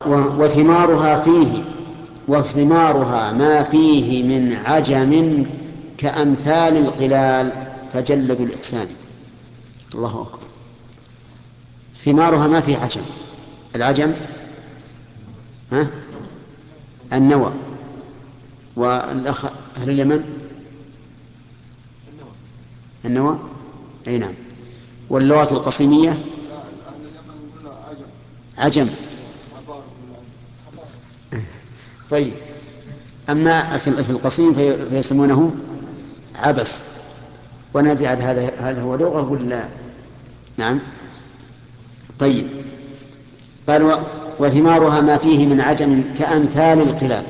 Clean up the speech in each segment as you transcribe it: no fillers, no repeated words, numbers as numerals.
وثمارها ما فيه من عجم كأمثال القلال فجلد الإحسان. الله أكبر. ثمارها ما فيه عجم. العجم النوى. والأخ أهل اليمن النوى، أي نعم. واللغة القصيمية عجم. طيب، أما في القصيم فيسمونه عبس. وندري هذا هو لغة ولا؟ نعم. طيب، قال وثمارها ما فيه من عجم كأمثال القلال.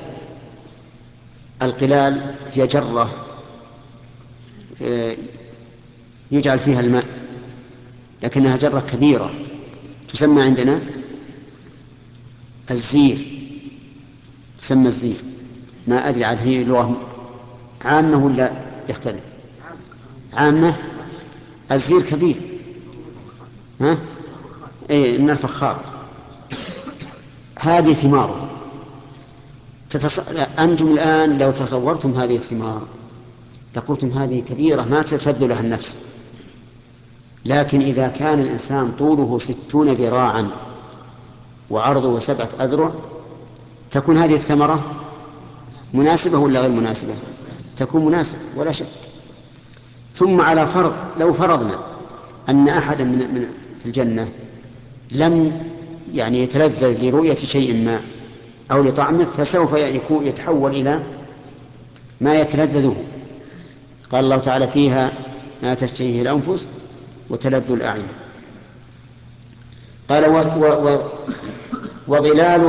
القلال هي جرة يجعل فيها الماء، لكنها جرة كبيرة تسمى عندنا الزير. تسمى الزير. ما أدري عاد هي لغة عامة ولا يختلف؟ عامة. الزير كبير. إيه، من الفخار. هذه ثماره. أنتم الآن لو تصورتم هذه الثمار لقلتم هذه كبيرة ما تلتذ لها النفس. لكن إذا كان الإنسان طوله 60 ذراعا وعرضه 7 أذرع تكون هذه الثمرة مناسبة ولا غير مناسبة؟ تكون مناسبة ولا شك. ثم على فرض، لو فرضنا أن أحدا من في الجنة لم يتلذذ لرؤية شيء ما أو لطعمه، فسوف يتحول إلى ما يتلذذه. قال الله تعالى فيها ما تشتهيه الأنفس وتلذ الأعين. قال وظلالها